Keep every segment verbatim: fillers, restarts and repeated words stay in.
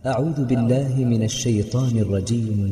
أعوذ بالله من الشيطان الرجيم.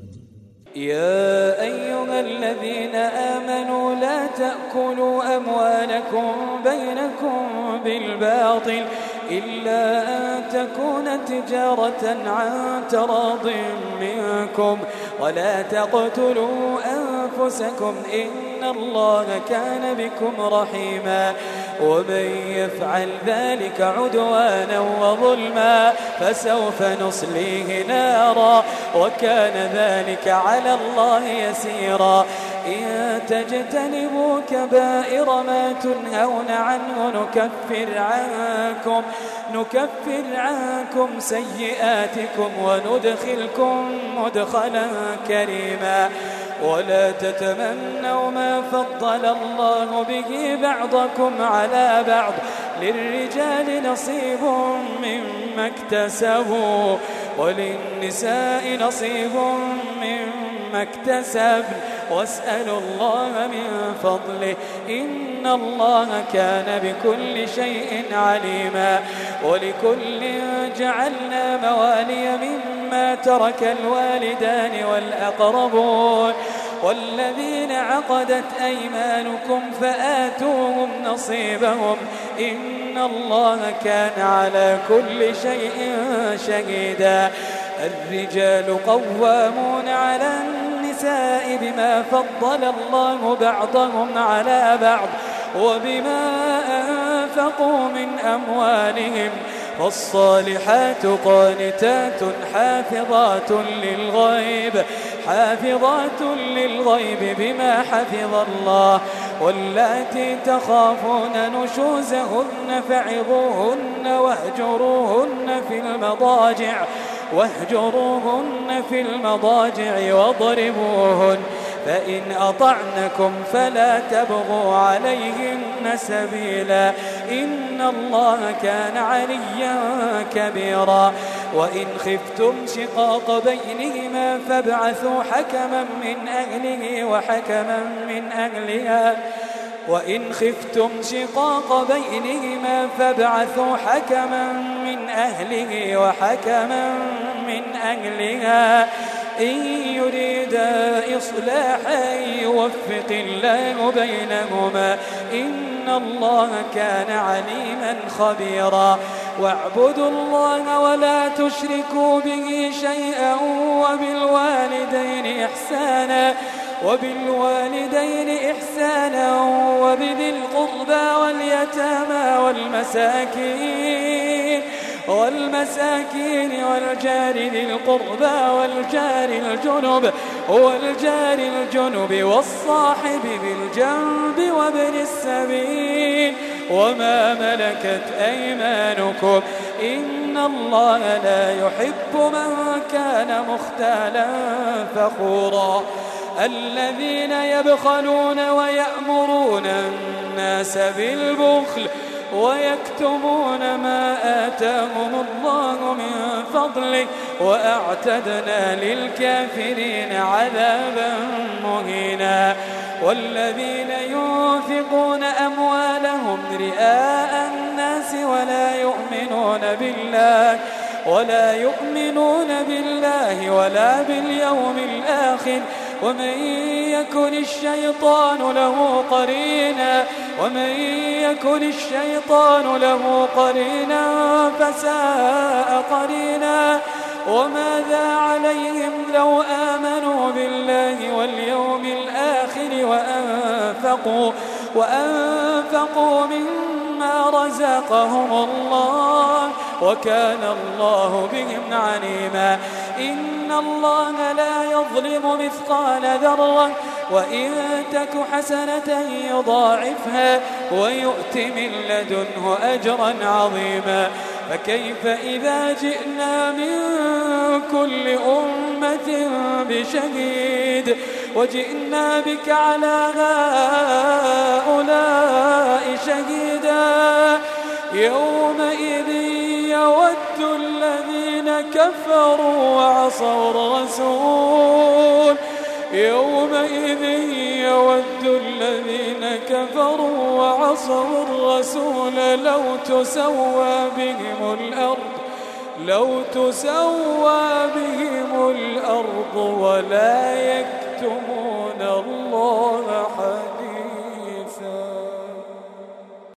يا أيها الذين آمنوا لا تأكلوا أموالكم بينكم بالباطل إلا أن تكون تجارة عن تراض منكم ولا تقتلوا أنفسكم إن الله كان بكم رحيما ومن يفعل ذلك عدوانا وظلما فسوف نصليه نارا وكان ذلك على الله يسيرا إن تجتنبوا كبائر ما تنهون عنه نكفر عنكم نكفر عنكم سيئاتكم وندخلكم مدخلا كريما ولا تتمنوا ما فضل الله به بعضكم على بعض للرجال نصيب مما اكتسبوا وللنساء نصيب مما اكتسبن واسألوا الله من فضله إن الله كان بكل شيء عليما ولكل جعلنا موالي مما ترك الوالدان والأقربون والذين عقدت أيمانكم فآتوهم نصيبهم إن الله كان على كل شيء شهيدا الرجال قوامون على النساء بما فضل الله بعضهم على بعض وبما أنفقوا من أموالهم فالصالحات قانتات حافظات للغيب حافظات للغيب بما حفظ الله واللاتي تخافون نشوزهن فعظوهن واهجروهن في المضاجع واهجروهن في المضاجع واضربوهن فإن أطعنكم فلا تبغوا عليهن سبيلا إن الله كان عليا كبيرا وإن خفتم شقاق بينهما فابعثوا حكما من أهله وحكما من أهلها وإن خفتم شقاق بينهما فابعثوا حكما من أهله وحكما من أهلها إن يريدا إصلاحا يوفق الله بينهما إن الله كان عليما خبيرا واعبدوا الله ولا تشركوا به شيئا وبالوالدين إحسانا وبالوالدين إحسانا وبذي القربى واليتامى والمساكين والمساكين والجار ذي القربى والجار الجنب والجار الجنب والصاحب بالجنب وابن السبيل وما ملكت أيمانكم إن الله لا يحب من كان مختالا فخورا الذين يبخلون ويأمرون الناس بالبخل ويكتمون ما آتاهم الله من فضله وأعتدنا للكافرين عذابا مهينا والذين ينفقون أموالهم رئاء الناس ولا يؤمنون بالله ولا يؤمنون بالله ولا باليوم الآخر ومن يكن الشيطان له قرينا ومن يكن الشيطان له قرينا فساء قرينا وماذا عليهم لو آمنوا بالله واليوم الآخر وأنفقوا وأنفقوا مما رزقهم الله وكان الله بهم عليما إن الله لا يظلم مثقال ذرة وإن تك حسنة يضاعفها ويؤت من لدنه أجرا عظيما فكيف إذا جئنا من كل أمة بشهيد وجئنا بك على هؤلاء شهيدا يومئذ يود الذين كفروا وعصوا الرسول يومئذ يود الذين كفروا وعصوا الرسول لو تسوى بهم الأرض لو تسوى بهم الأرض ولا يكفرون